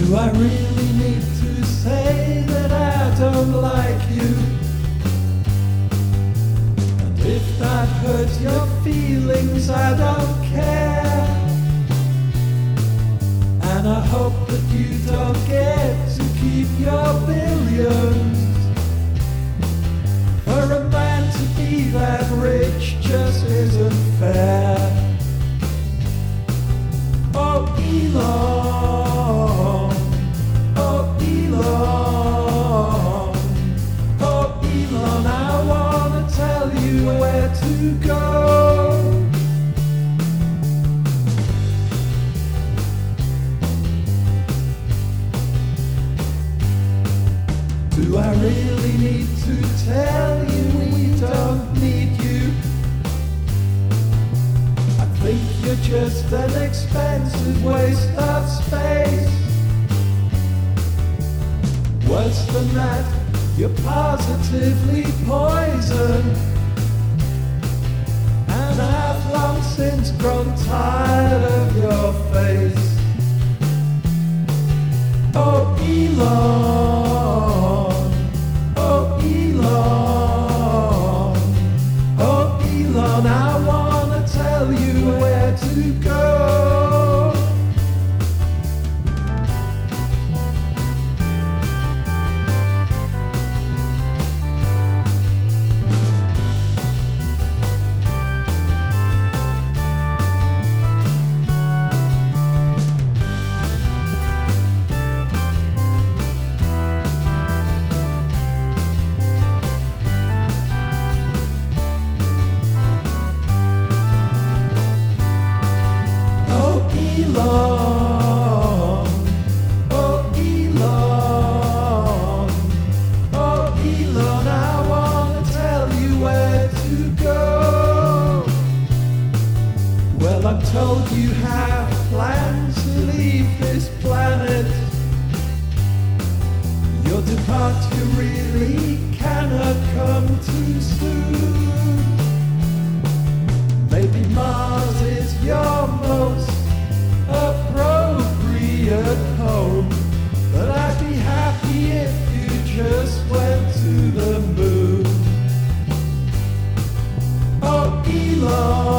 Do I really need to say that I don't like you? And if that hurts your feelings, I don't care. And I hope that you don't get to keep your billions. For a man to be that rich just isn't fair. Oh, Elon. Oh, Elon. Oh, Elon, I wanna tell you where to go. Do I really need to tell you we don't need you? I think you're just an expensive waste of space. Worse than that, you're positively poison. And I've long since grown tired of your face. Oh, Elon. Oh, Elon. Oh, Elon, I wanna tell you where to go. Elon, oh Elon, oh Elon, I wanna tell you where to go. Well, I'm told you have plans to leave this planet. Your departure really cannot come too soon. Maybe Mars is your most appropriate home, but I'd be happy if you just went to the moon. Oh, Elon.